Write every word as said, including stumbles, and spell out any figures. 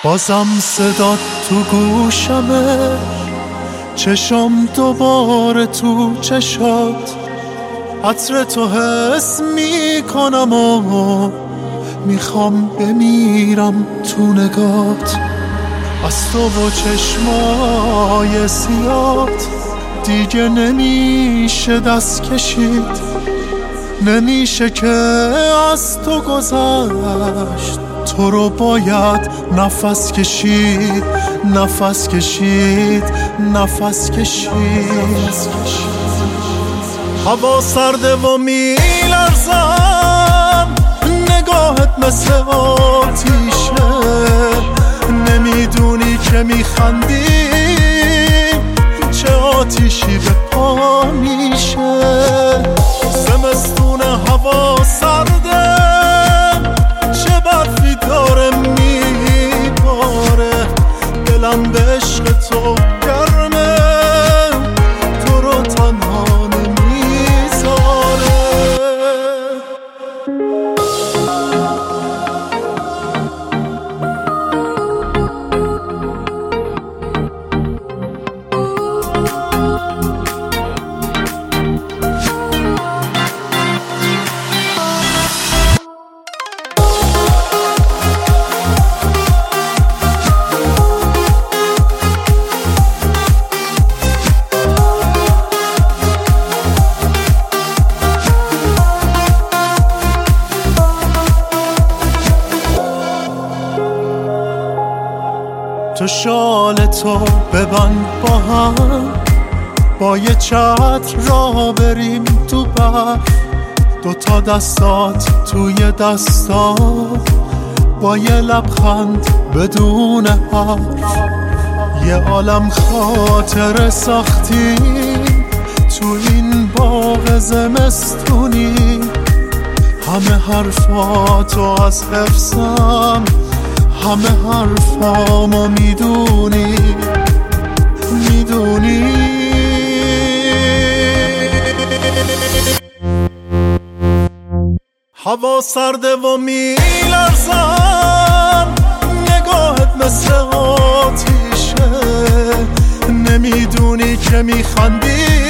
بازم صدات تو گوشمه، چشم دوباره تو چشات، عطر تو حس میکنم و میخوام بمیرم تو نگات. از تو و چشمای سیات دیگه نمیشه دست کشید، نمیشه که از تو گذشت، تو رو باید نفس کشید، نفس کشید، نفس کشید. هوا سرده و میلرزم، نگاهت مثل آتیشه، نمیدونی که میخندی چه آتیشی به پا میشه. زمستون هوا سرده، چه برفی داره میباره، دلم به عشق تو گرمه، تو رو تنها نمیذاره. تو شال تو ببند با هم، با یه چتر را بریم تو برف، دوتا دستات توی دستات، با یه لبخند بدون حرف، یه عالم خاطر ساختی تو این باغ زمستونی. همه حرفاتو از حفظم، همه حرفامو میدونی، میدونی. هوا سرده و میلرزم، نگاهت مثل آتیشه، نمیدونی که میخندی